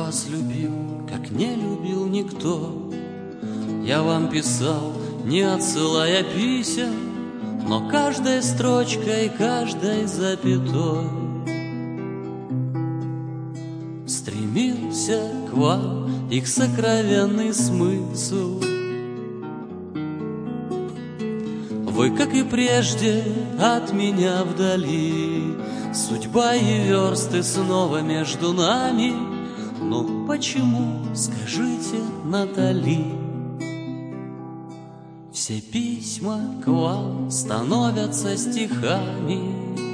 вас любил, как не любил никто. Я вам писал, не отсылая писем, но каждой строчкой, каждой запятой стремился к вам их сокровенный смысл. Вы, как и прежде, от меня вдали, судьба и версты снова между нами. Ну почему, скажите, Натали, все письма к вам становятся стихами?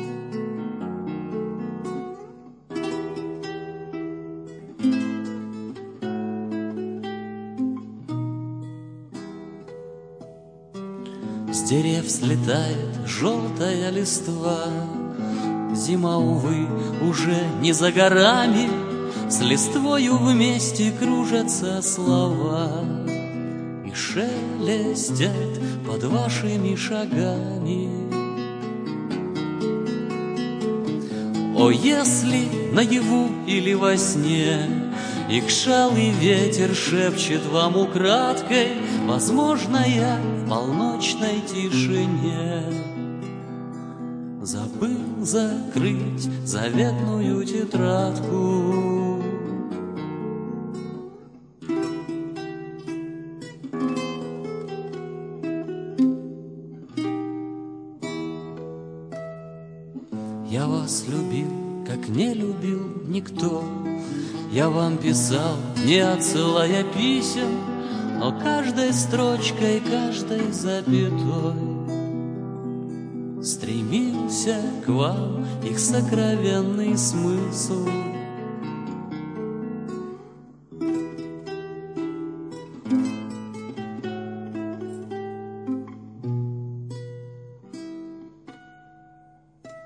С дерев слетает желтая листва, зима, увы, уже не за горами. С листвою вместе кружатся слова и шелестят под вашими шагами. О, если наяву или во сне икшалый ветер шепчет вам украдкой, возможно, я в полночной тишине забыл закрыть заветную тетрадку. Я вас любил, как не любил никто. Я вам писал, не отсылая писем, но каждой строчкой, каждой запятой стремился к вам их сокровенный смысл.